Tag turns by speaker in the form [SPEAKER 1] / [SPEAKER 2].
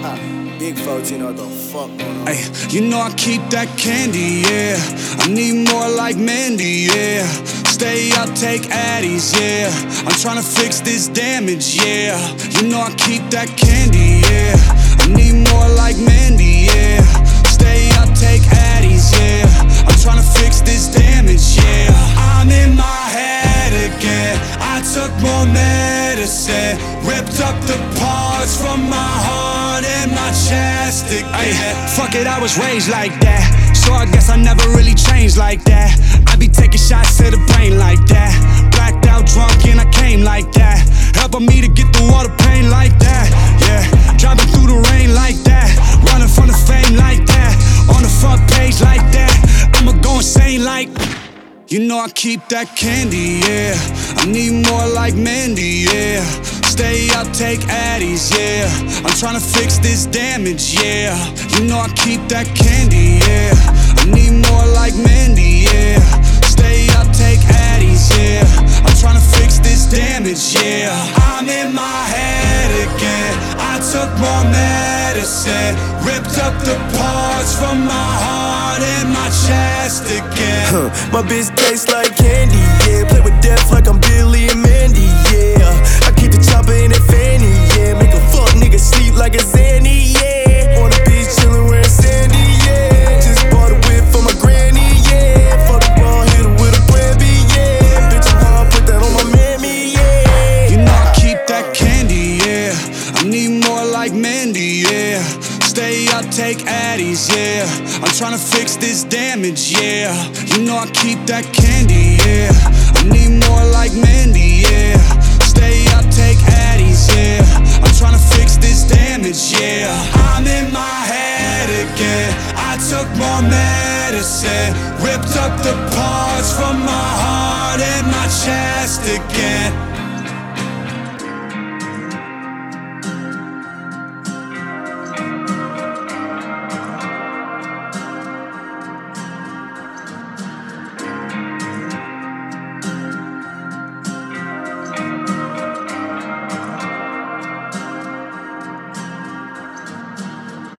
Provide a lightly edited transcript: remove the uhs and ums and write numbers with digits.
[SPEAKER 1] Big 14, what the fuck going on?
[SPEAKER 2] Ay, you know I keep that candy, yeah. I need more like Mandy, yeah. Stay up, take Addies, yeah. I'm tryna fix this damage, yeah. You know I keep that candy, yeah. I need more like Mandy, yeah. Stay up, take Addies, yeah. I'm tryna fix this damage, yeah. I'm in my head again. I took more medicine, ripped up the parts from my heart and my chest again. Ay, fuck it, I was raised like that, so I guess I never really changed like that. I be taking shots to the brain like that, blacked out drunk and I came like that, helping me to get through all the pain like that. Yeah, driving through the rain like that, running from the fame like that, on the front page like that. I'ma go insane like, you know I keep that candy, yeah. I need more like Mandy, yeah. Stay up, take Addies, yeah. I'm tryna fix this damage, yeah. You know I keep that candy, yeah. I need more like Mandy, yeah. Stay up, take Addies, yeah. I'm tryna fix this damage, yeah. I'm in my head again. I took more medicine, ripped up the parts from my heart and my chest again.
[SPEAKER 1] My bitch tastes like candy, yeah. Play with death like I'm Billy and Mandy, yeah. I keep the chopper in that fanny, yeah. Make a fuck nigga sleep like a Zanny, yeah. On the beach chillin' wearing Sandy, yeah. Just bought a whip for my granny, yeah. Fuck the ball, hit her with a Grammy, yeah. Bitch, I'm hard, put that on my mammy, yeah.
[SPEAKER 2] You know I keep that candy, yeah. I need more like Mandy, yeah. Stay up, take Addies, yeah. I'm tryna fix this damage, yeah. You know I keep that candy, yeah. I need more like Mandy, yeah. Stay up, take Addies, yeah. I'm tryna fix this damage, yeah. I'm in my head again. I took more medicine, ripped up the parts from my heart and my chest again.